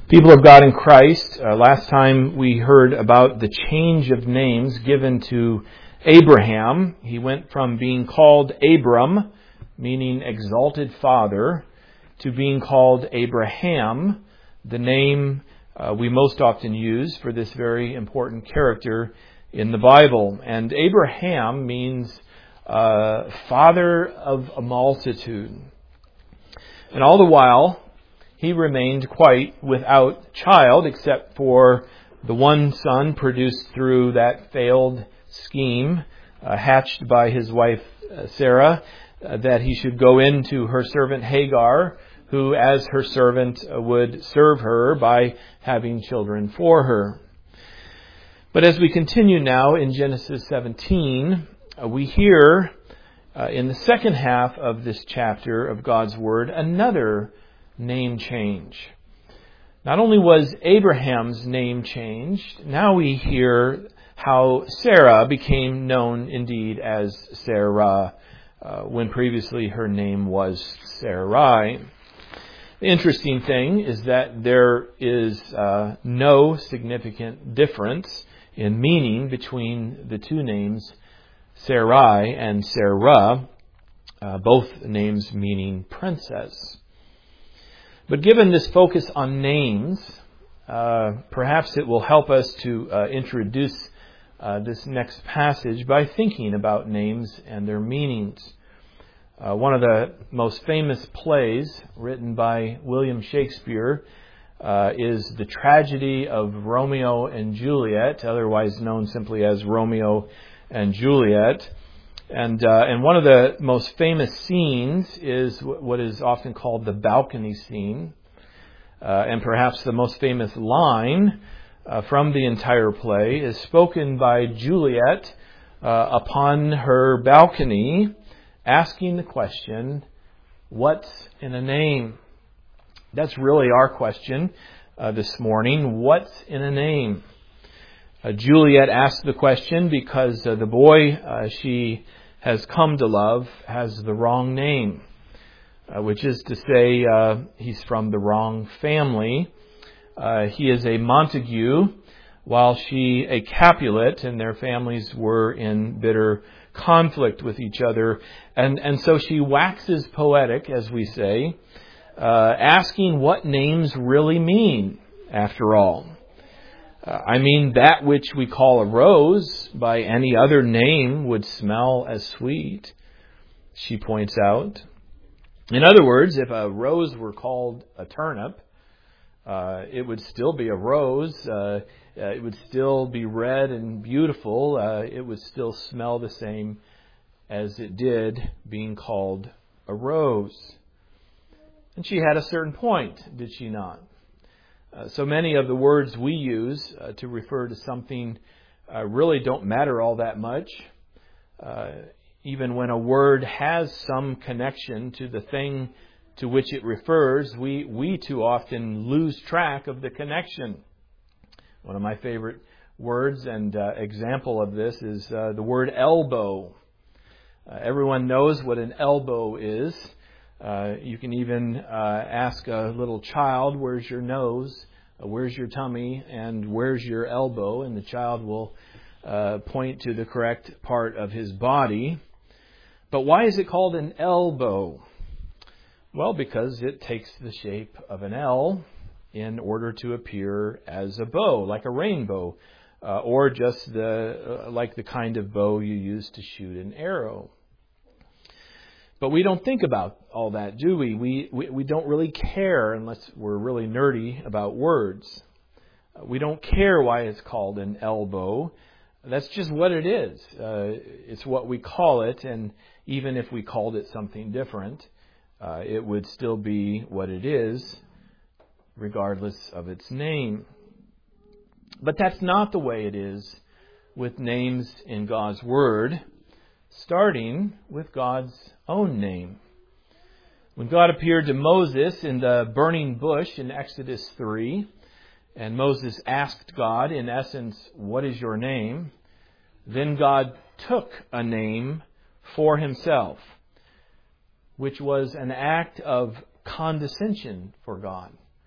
People of God in Christ, last time we heard about the change of names given to Abraham. He went from being called Abram, meaning exalted father, to being called Abraham, the name we most often use for this very important character in the Bible. And Abraham means father of a multitude. And all the while, he remained quite without child, except for the one son produced through that failed scheme hatched by his wife Sarah, that he should go into her servant Hagar, who as her servant would serve her by having children for her. But as we continue now in Genesis 17, we hear in the second half of this chapter of God's Word another name change. Not only was Abraham's name changed, now we hear how Sarah became known indeed as Sarah, when previously her name was Sarai. The interesting thing is that there is no significant difference in meaning between the two names Sarai and Sarah, both names meaning princess. But given this focus on names, perhaps it will help us to introduce this next passage by thinking about names and their meanings. One of the most famous plays written by William Shakespeare is The Tragedy of Romeo and Juliet, otherwise known simply as Romeo and Juliet. And one of the most famous scenes is what is often called the balcony scene. And perhaps the most famous line from the entire play is spoken by Juliet upon her balcony, asking the question, "What's in a name?" That's really our question this morning. What's in a name? Juliet asked the question because the boy she has come to love has the wrong name, which is to say he's from the wrong family. He is a Montague, while she a Capulet, and their families were in bitter conflict with each other. And so she waxes poetic, as we say, asking what names really mean, after all. I mean, that which we call a rose by any other name would smell as sweet, she points out. In other words, if a rose were called a turnip, it would still be a rose. It would still be red and beautiful. It would still smell the same as it did being called a rose. And she had a certain point, did she not? So many of the words we use to refer to something really don't matter all that much. Even when a word has some connection to the thing to which it refers, we too often lose track of the connection. One of my favorite words and example of this is the word elbow. Everyone knows what an elbow is. You can even ask a little child, "Where's your nose? Where's your tummy? And where's your elbow?" And the child will point to the correct part of his body. But why is it called an elbow? Well, because it takes the shape of an L in order to appear as a bow, like a rainbow, or just like the kind of bow you use to shoot an arrow. But we don't think about all that, do we? We don't really care unless we're really nerdy about words. We don't care why it's called an elbow. That's just what it is. It's what we call it, and even if we called it something different, it would still be what it is, regardless of its name. But that's not the way it is with names in God's Word, starting with God's own name. When God appeared to Moses in the burning bush in Exodus 3, and Moses asked God, in essence, "What is your name?" then God took a name for himself, which was an act of condescension for God.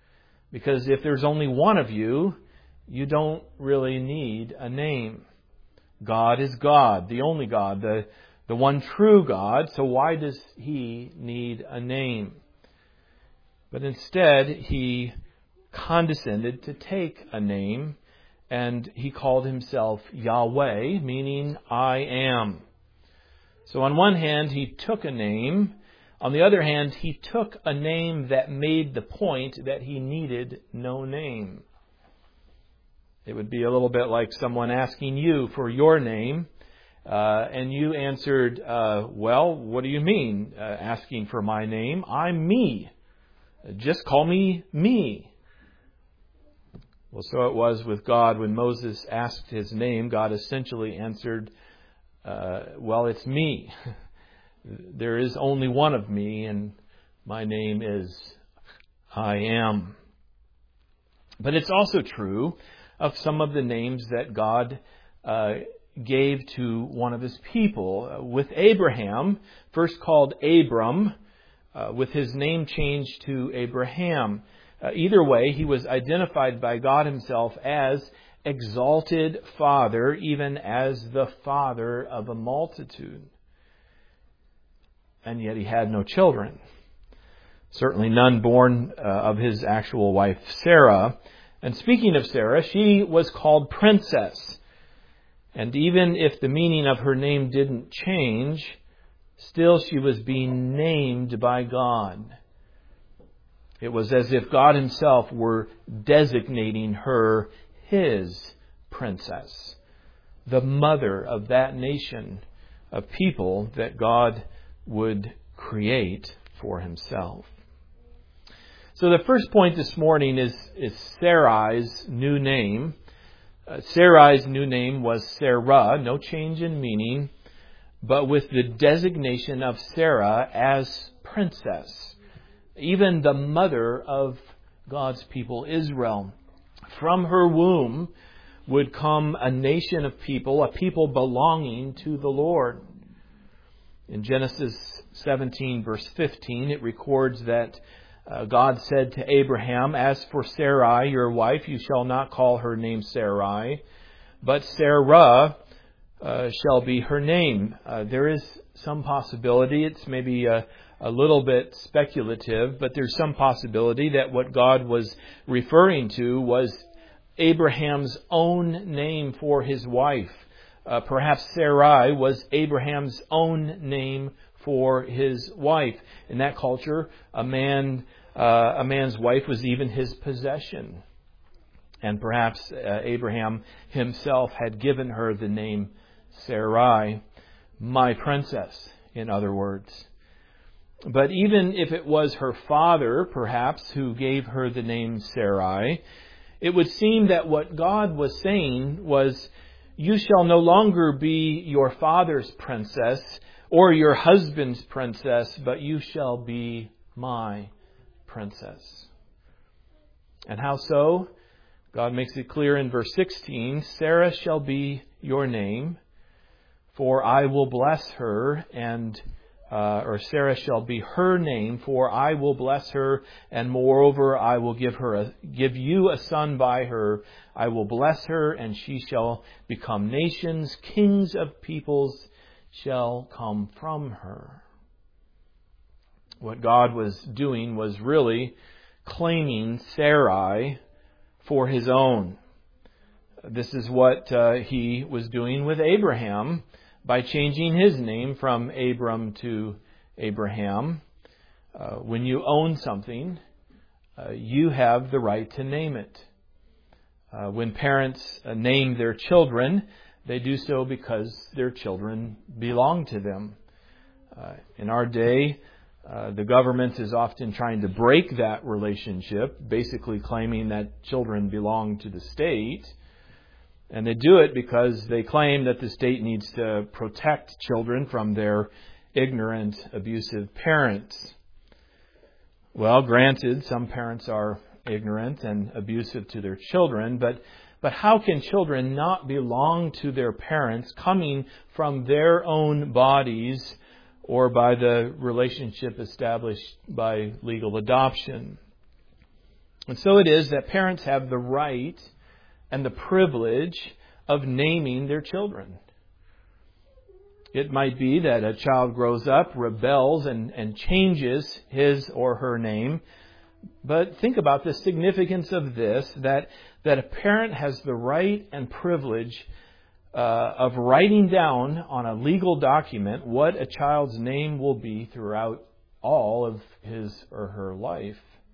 Because if there's only one of you, you don't really need a name. God is God, the only God, the one true God. So why does He need a name? But instead, He condescended to take a name, and He called Himself Yahweh, meaning I am. So on one hand, He took a name. On the other hand, He took a name that made the point that He needed no name. It would be a little bit like someone asking you for your name, and you answered, well, what do you mean, asking for my name? I'm me. Just call me me. Well, so it was with God. When Moses asked His name, God essentially answered, well, it's me. There is only one of me, and my name is I am. But it's also true of some of the names that God gave to one of His people. With Abraham, first called Abram, with his name changed to Abraham. Either way, he was identified by God Himself as exalted Father, even as the father of a multitude. And yet he had no children. Certainly none born of his actual wife, Sarah. And speaking of Sarah, she was called Princess. And even if the meaning of her name didn't change, still she was being named by God. It was as if God Himself were designating her His princess, the mother of that nation of people that God would create for Himself. So the first point this morning is Sarai's new name. Sarai's new name was Sarah, no change in meaning, but with the designation of Sarah as princess, even the mother of God's people, Israel. From her womb would come a nation of people, a people belonging to the Lord. In Genesis 17, verse 15, it records that God said to Abraham, "As for Sarai, your wife, you shall not call her name Sarai, but Sarah shall be her name." There is some possibility, it's maybe a little bit speculative, but there's some possibility that what God was referring to was Abraham's own name for his wife. Perhaps Sarai was Abraham's own name for his wife. In that culture, a man's wife was even his possession. And perhaps Abraham himself had given her the name Sarai, my princess, in other words. But even if it was her father, perhaps, who gave her the name Sarai, it would seem that what God was saying was, you shall no longer be your father's princess or your husband's princess, but you shall be my princess. And how so? God makes it clear in verse 16, Sarah shall be your name, for I will bless her, or Sarah shall be her name, for I will bless her, and moreover I will give you a son by her. I will bless her, and she shall become nations. Kings of peoples shall come from her. What God was doing was really claiming Sarai for His own. This is what He was doing with Abraham by changing his name from Abram to Abraham. When you own something, you have the right to name it. When parents name their children, they do so because their children belong to them. In our day, the government is often trying to break that relationship, basically claiming that children belong to the state. And they do it because they claim that the state needs to protect children from their ignorant, abusive parents. Well, granted, some parents are ignorant and abusive to their children, but how can children not belong to their parents coming from their own bodies or by the relationship established by legal adoption? And so it is that parents have the right and the privilege of naming their children. It might be that a child grows up, rebels, and changes his or her name. But think about the significance of this, that a parent has the right and privilege of writing down on a legal document what a child's name will be throughout all of his or her life.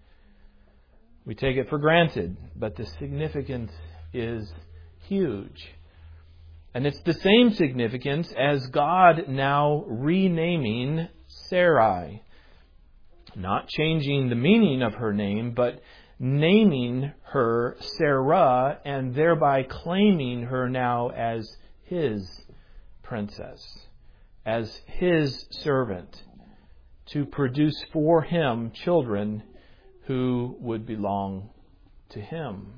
We take it for granted, but the significance is huge. And it's the same significance as God now renaming Sarai. Not changing the meaning of her name, but naming her Sarah and thereby claiming her now as his princess, as his servant, to produce for him children who would belong to him.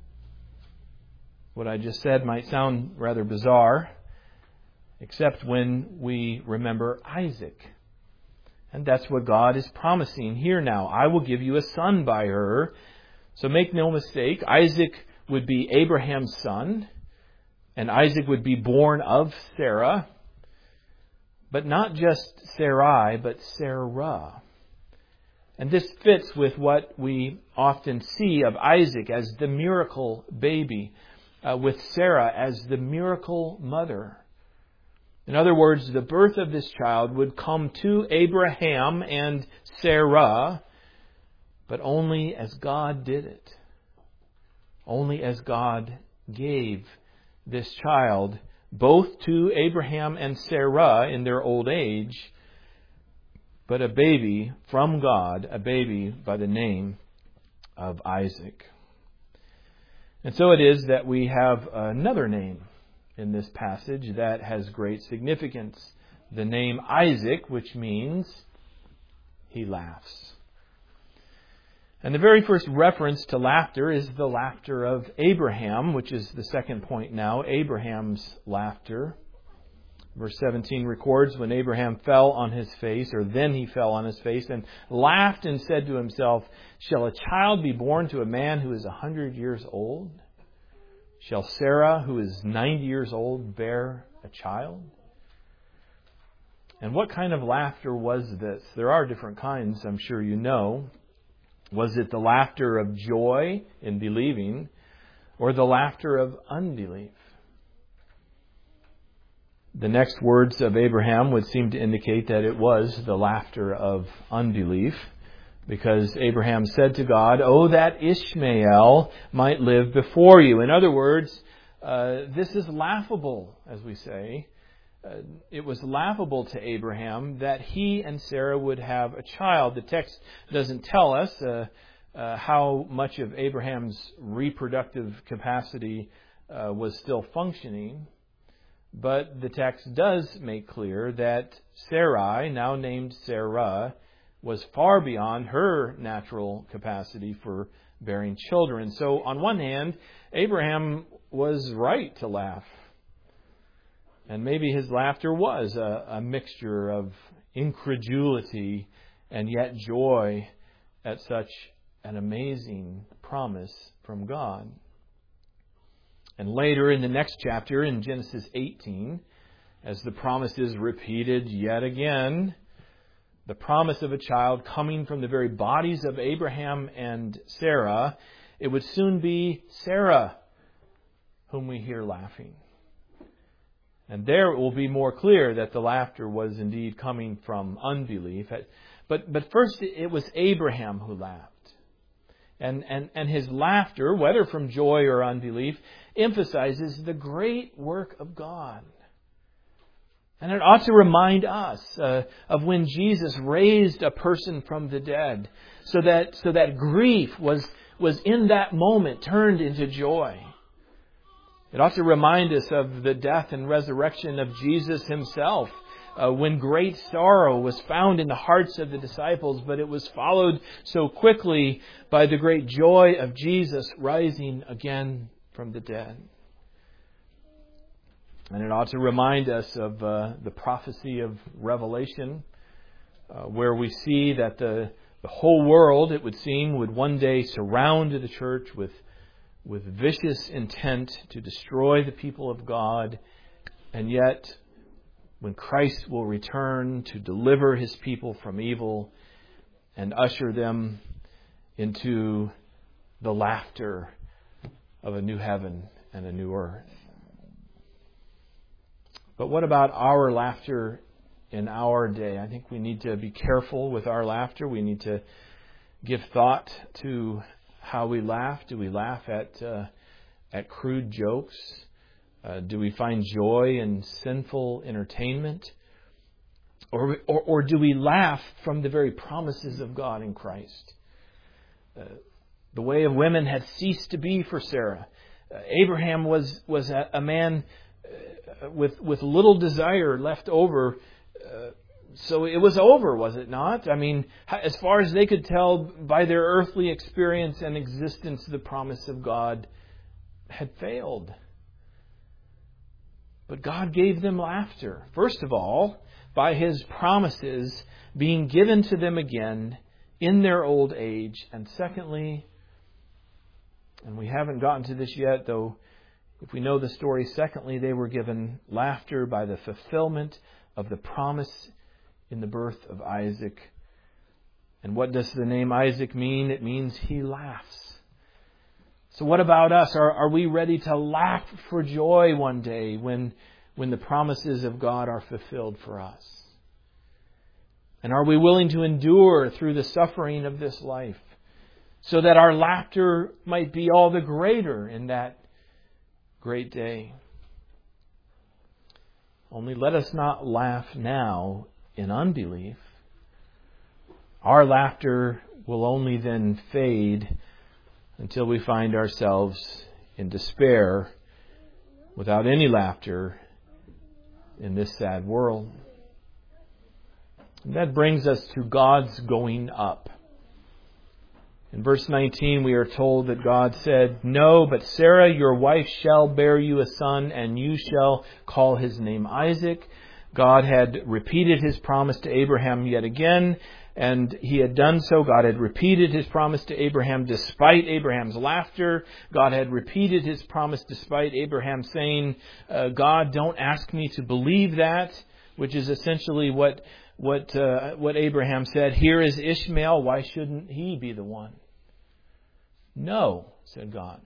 What I just said might sound rather bizarre, except when we remember Isaac. And that's what God is promising here now. I will give you a son by her. So make no mistake, Isaac would be Abraham's son, and Isaac would be born of Sarah. But not just Sarai, but Sarah. And this fits with what we often see of Isaac as the miracle baby, with Sarah as the miracle mother. In other words, the birth of this child would come to Abraham and Sarah, but only as God did it. Only as God gave this child both to Abraham and Sarah in their old age, but a baby from God, a baby by the name of Isaac. And so it is that we have another name in this passage that has great significance. The name Isaac, which means he laughs. And the very first reference to laughter is the laughter of Abraham, which is the second point now, Abraham's laughter. Verse 17 records, when Abraham fell on his face, or then he fell on his face, and laughed and said to himself, shall a child be born to a man who is 100 years old? Shall Sarah, who is 90 years old, bear a child? And what kind of laughter was this? There are different kinds, I'm sure you know. Was it the laughter of joy in believing, or the laughter of unbelief? The next words of Abraham would seem to indicate that it was the laughter of unbelief, because Abraham said to God, "Oh, that Ishmael might live before you." In other words, this is laughable, as we say. It was laughable to Abraham that he and Sarah would have a child. The text doesn't tell us how much of Abraham's reproductive capacity was still functioning. But the text does make clear that Sarai, now named Sarah, was far beyond her natural capacity for bearing children. So on one hand, Abraham was right to laugh. And maybe his laughter was a mixture of incredulity and yet joy at such an amazing promise from God. And later in the next chapter, in Genesis 18, as the promise is repeated yet again, the promise of a child coming from the very bodies of Abraham and Sarah, it would soon be Sarah whom we hear laughing. And there it will be more clear that the laughter was indeed coming from unbelief. But first it was Abraham who laughed. And his laughter, whether from joy or unbelief, emphasizes the great work of God. And it ought to remind us of when Jesus raised a person from the dead, so that grief was in that moment turned into joy. It ought to remind us of the death and resurrection of Jesus himself, when great sorrow was found in the hearts of the disciples, but it was followed so quickly by the great joy of Jesus rising again from the dead. And it ought to remind us of the prophecy of Revelation, where we see that the The whole world, it would seem, would one day surround the church with vicious intent to destroy the people of God. And yet, when Christ will return to deliver His people from evil and usher them into the laughter of a new heaven and a new earth. But what about our laughter in our day? I think we need to be careful with our laughter. We need to give thought to how we laugh. Do we laugh at crude jokes? Do we find joy in sinful entertainment? Or do we laugh from the very promises of God in Christ? The way of women had ceased to be for Sarah. Abraham was a man with little desire left over. So it was over, was it not? I mean, as far as they could tell by their earthly experience and existence, the promise of God had failed. But God gave them laughter. First of all, by His promises being given to them again in their old age. And secondly, and we haven't gotten to this yet, though if we know the story, secondly, they were given laughter by the fulfillment of the promise in the birth of Isaac. And what does the name Isaac mean? It means he laughs. So what about us? Are we ready to laugh for joy one day when the promises of God are fulfilled for us? And are we willing to endure through the suffering of this life so that our laughter might be all the greater in that great day? Only let us not laugh now in unbelief. Our laughter will only then fade until we find ourselves in despair without any laughter in this sad world. And that brings us to God's going up. In verse 19 we are told that God said, "No, but Sarah your wife shall bear you a son, and you shall call his name Isaac." God had repeated His promise to Abraham yet again, and He had done so. God had repeated His promise to Abraham despite Abraham's laughter. God had repeated His promise despite Abraham saying, "God, don't ask me to believe that," which is essentially what Abraham said. "Here is Ishmael. Why shouldn't he be the one?" "No," said God.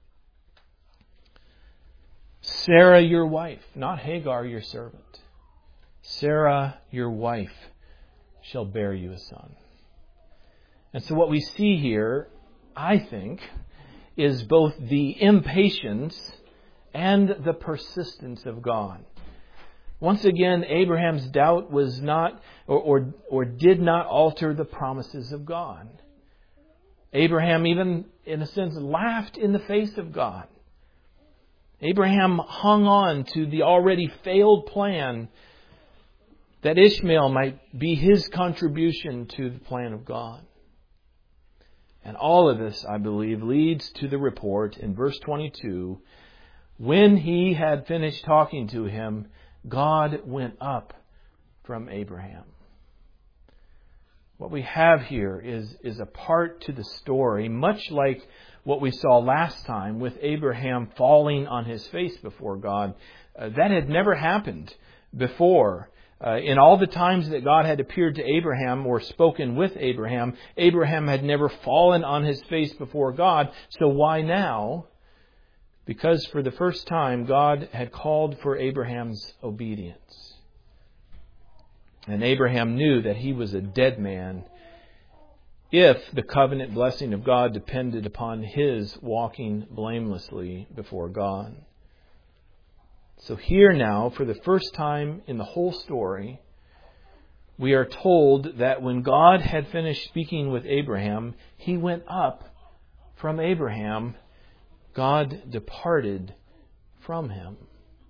"Sarah, your wife," not Hagar, your servant. "Sarah, your wife, shall bear you a son." And so what we see here, I think, is both the impatience and the persistence of God. Once again, Abraham's doubt was not or did not alter the promises of God. Abraham even, in a sense, laughed in the face of God. Abraham hung on to the already failed plan that Ishmael might be his contribution to the plan of God. And all of this, I believe, leads to the report in verse 22, when he had finished talking to him, God went up from Abraham. What we have here is a part to the story, much like what we saw last time with Abraham falling on his face before God. That had never happened before. In all the times that God had appeared to Abraham or spoken with Abraham, Abraham had never fallen on his face before God. So why now? Because for the first time, God had called for Abraham's obedience. And Abraham knew that he was a dead man if the covenant blessing of God depended upon his walking blamelessly before God. So here now, for the first time in the whole story, we are told that when God had finished speaking with Abraham, He went up from Abraham. God departed from him.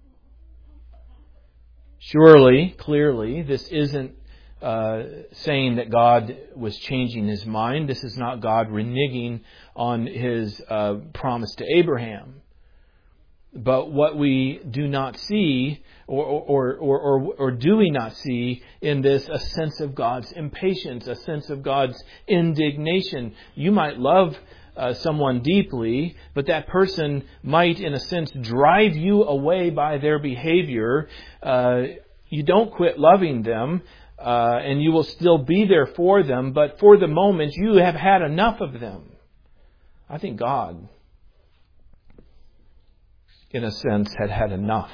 Surely, clearly, this isn't saying that God was changing His mind. This is not God reneging on His promise to Abraham. But what we do not see, or do we not see in this, a sense of God's impatience, a sense of God's indignation. You might love someone deeply, but that person might, in a sense, drive you away by their behavior. You don't quit loving them, and you will still be there for them, but for the moment you have had enough of them. I think God, in a sense, had had enough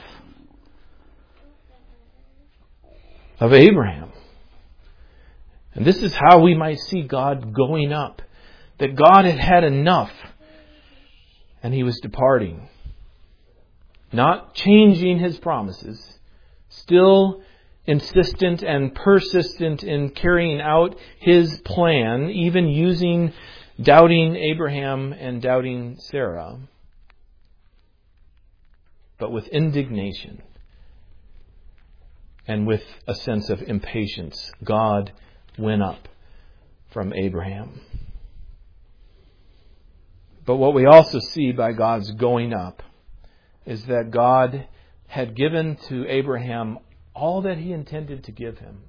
of Abraham. And this is how we might see God going up. That God had had enough and He was departing. Not changing His promises. Still insistent and persistent in carrying out His plan, even using doubting Abraham and doubting Sarah. But with indignation and with a sense of impatience, God went up from Abraham. But what we also see by God's going up is that God had given to Abraham all that He intended to give him.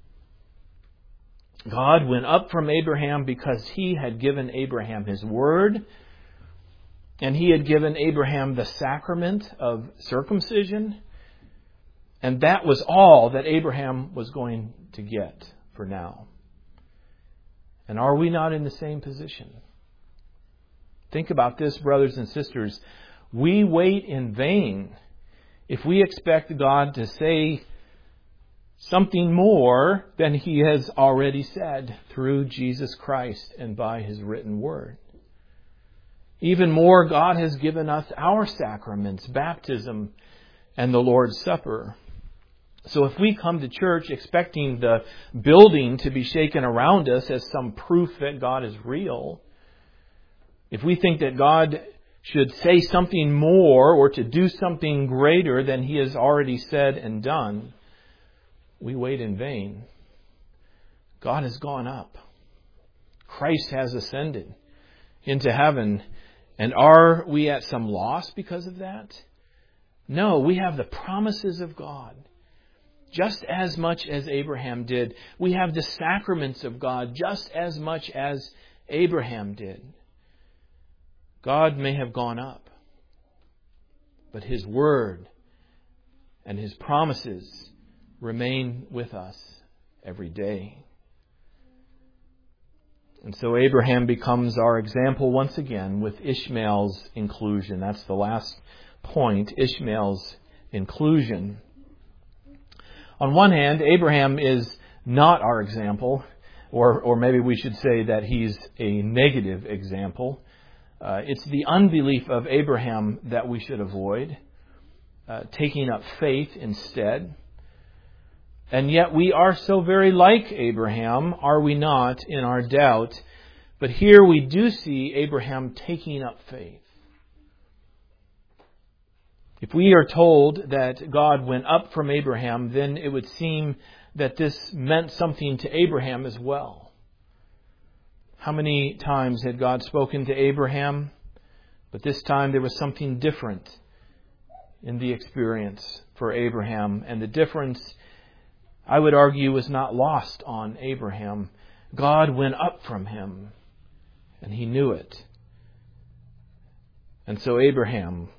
God went up from Abraham because He had given Abraham His word, and He had given Abraham the sacrament of circumcision, and that was all that Abraham was going to get for now. And are we not in the same position? Think about this, brothers and sisters. We wait in vain if we expect God to say something more than He has already said through Jesus Christ and by His written word. Even more, God has given us our sacraments, baptism and the Lord's Supper. So if we come to church expecting the building to be shaken around us as some proof that God is real, if we think that God should say something more or to do something greater than He has already said and done, we wait in vain. God has gone up. Christ has ascended into heaven. And are we at some loss because of that? No, we have the promises of God. Just as much as Abraham did. We have the sacraments of God just as much as Abraham did. God may have gone up, but His word and His promises remain with us every day. And so Abraham becomes our example once again with Ishmael's inclusion. That's the last point, Ishmael's inclusion. On one hand, Abraham is not our example, or maybe we should say that he's a negative example. It's the unbelief of Abraham that we should avoid, taking up faith instead. And yet we are so very like Abraham, are we not, in our doubt? But here we do see Abraham taking up faith. If we are told that God went up from Abraham, then it would seem that this meant something to Abraham as well. How many times had God spoken to Abraham? But this time there was something different in the experience for Abraham. And the difference, I would argue, was not lost on Abraham. God went up from him, and he knew it. And so Abraham,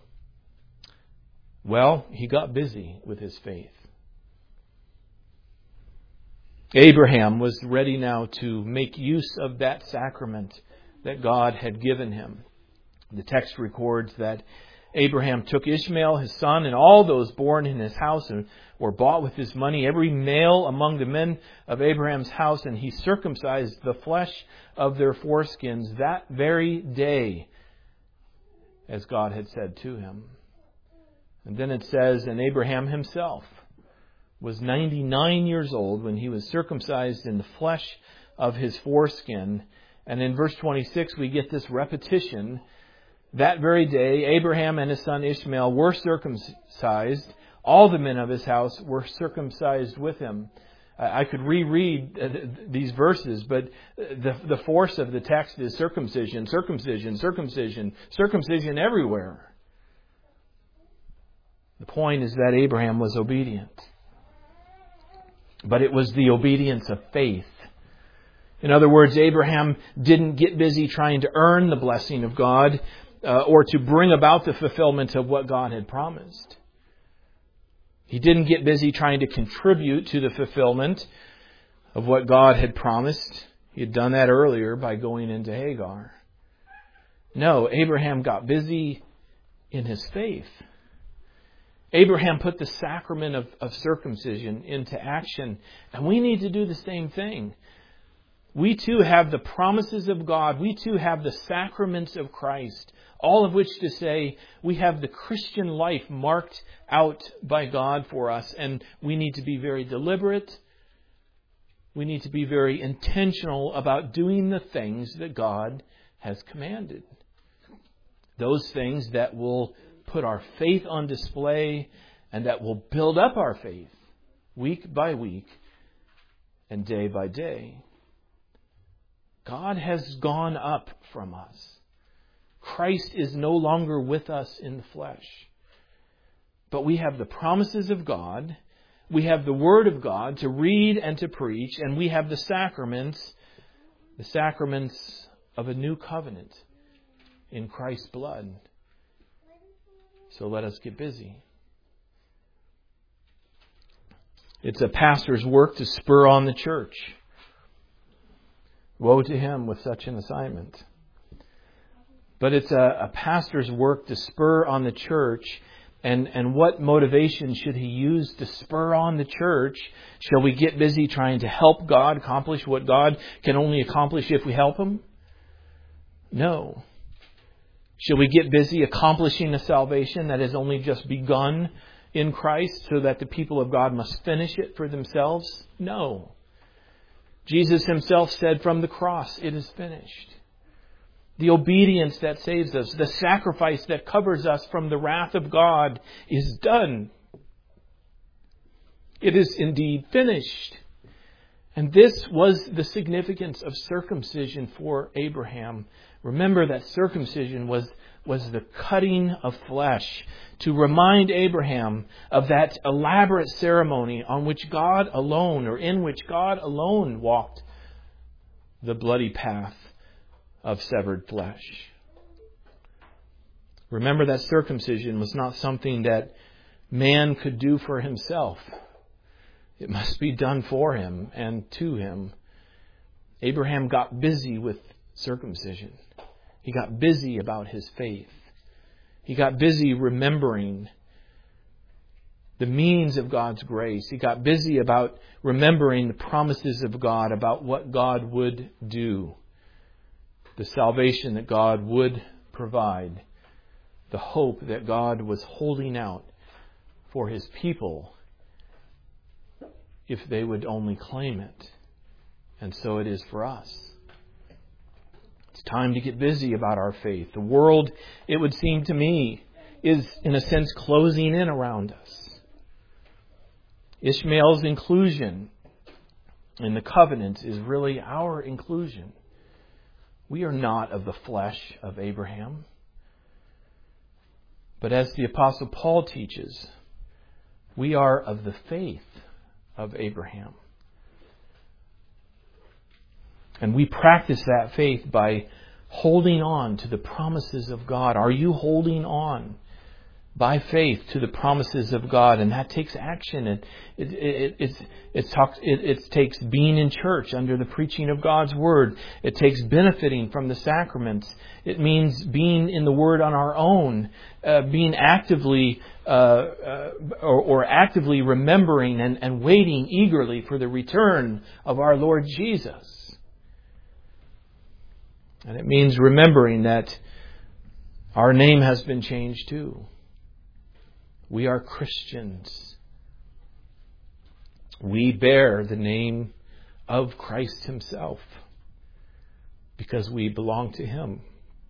well, he got busy with his faith. Abraham was ready now to make use of that sacrament that God had given him. The text records that Abraham took Ishmael, his son, and all those born in his house and were bought with his money, every male among the men of Abraham's house, and he circumcised the flesh of their foreskins that very day, as God had said to him. And then it says, and Abraham himself was 99 years old when he was circumcised in the flesh of his foreskin. And in verse 26 we get this repetition. That very day Abraham and his son Ishmael were circumcised. All the men of his house were circumcised with him. I could reread these verses, but the force of the text is circumcision, circumcision, circumcision, circumcision everywhere. The point is that Abraham was obedient. But it was the obedience of faith. In other words, Abraham didn't get busy trying to earn the blessing of God or to bring about the fulfillment of what God had promised. He didn't get busy trying to contribute to the fulfillment of what God had promised. He had done that earlier by going into Hagar. No, Abraham got busy in his faith. Abraham put the sacrament of circumcision into action, and we need to do the same thing. We too have the promises of God. We too have the sacraments of Christ, all of which to say we have the Christian life marked out by God for us, and we need to be very deliberate. We need to be very intentional about doing the things that God has commanded. Those things that will put our faith on display and that will build up our faith week by week and day by day. God has gone up from us. Christ is no longer with us in the flesh. But we have the promises of God. We have the Word of God to read and to preach. And we have the sacraments of a new covenant in Christ's blood. So let us get busy. It's a pastor's work to spur on the church. Woe to him with such an assignment. But it's a pastor's work to spur on the church. And what motivation should he use to spur on the church? Shall we get busy trying to help God accomplish what God can only accomplish if we help Him? No. Shall we get busy accomplishing a salvation that has only just begun in Christ so that the people of God must finish it for themselves? No. Jesus Himself said from the cross, "It is finished." The obedience that saves us, the sacrifice that covers us from the wrath of God is done. It is indeed finished. And this was the significance of circumcision for Abraham. Remember that circumcision was the cutting of flesh to remind Abraham of that elaborate ceremony on which God alone, or in which God alone, walked the bloody path of severed flesh. Remember that circumcision was not something that man could do for himself. It must be done for him and to him. Abraham got busy with circumcision. He got busy about his faith. He got busy remembering the means of God's grace. He got busy about remembering the promises of God, about what God would do, the salvation that God would provide, the hope that God was holding out for His people if they would only claim it. And so it is for us. It's time to get busy about our faith. The world, it would seem to me, is in a sense closing in around us. Ishmael's inclusion in the covenant is really our inclusion. We are not of the flesh of Abraham. But as the Apostle Paul teaches, we are of the faith of Abraham. And we practice that faith by holding on to the promises of God. Are you holding on by faith to the promises of God? And that takes action. It takes being in church under the preaching of God's Word. It takes benefiting from the sacraments. It means being in the Word on our own, being actively or actively remembering and waiting eagerly for the return of our Lord Jesus. And it means remembering that our name has been changed too. We are Christians. We bear the name of Christ Himself because we belong to Him.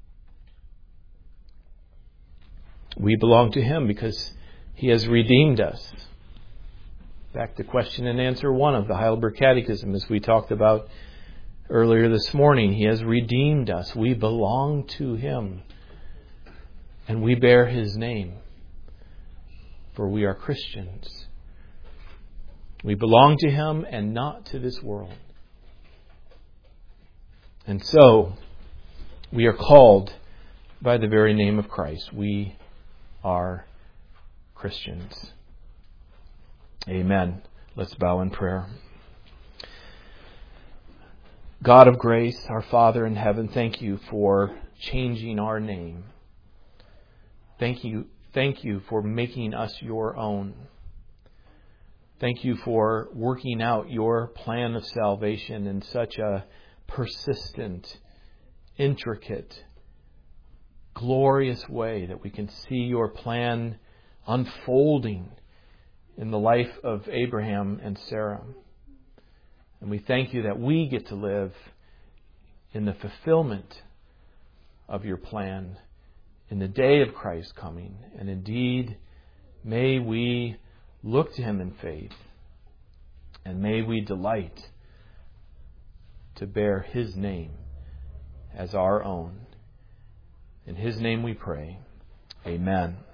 We belong to Him because He has redeemed us. Back to question and answer 1 of the Heidelberg Catechism, as we talked about earlier this morning. He has redeemed us. We belong to Him. And we bear His name. for we are Christians. We belong to Him and not to this world. And so, we are called by the very name of Christ. We are Christians. Amen. Let's bow in prayer. God of grace, our Father in heaven, thank you for changing our name. Thank you for making us your own. Thank you for working out your plan of salvation in such a persistent, intricate, glorious way that we can see your plan unfolding in the life of Abraham and Sarah. And we thank you that we get to live in the fulfillment of your plan in the day of Christ's coming. And indeed, may we look to Him in faith, and may we delight to bear His name as our own. In His name we pray. Amen.